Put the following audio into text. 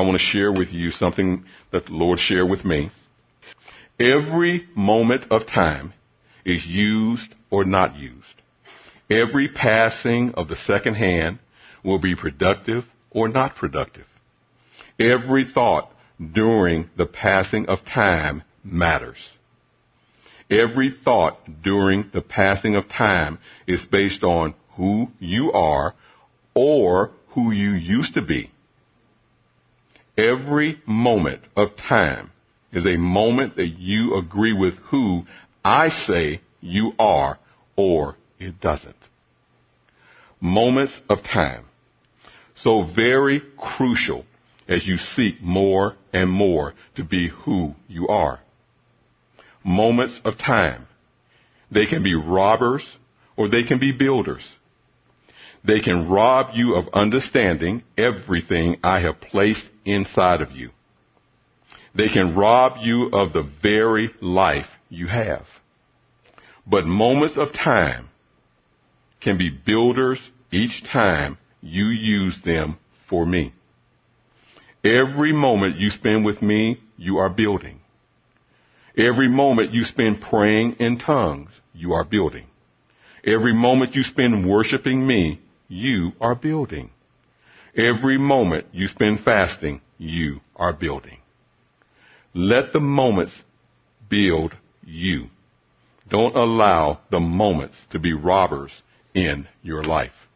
want to share with you something that the Lord shared with me. Every moment of time is used or not used. Every passing of the second hand will be productive or not productive. Every thought during the passing of time matters. Every thought during the passing of time is based on who you are or who you used to be. Every moment of time is a moment that you agree with who I say you are, or it doesn't. Moments of time. So very crucial as you seek more and more to be who you are. Moments of time. They can be robbers or they can be builders. They can rob you of understanding everything I have placed inside of you. They can rob you of the very life you have. But moments of time can be builders each time you use them for me. Every moment you spend with me, you are building. Every moment you spend praying in tongues, you are building. Every moment you spend worshiping me, you are building. Every moment you spend fasting, you are building. Let the moments build you. Don't allow the moments to be robbers in your life.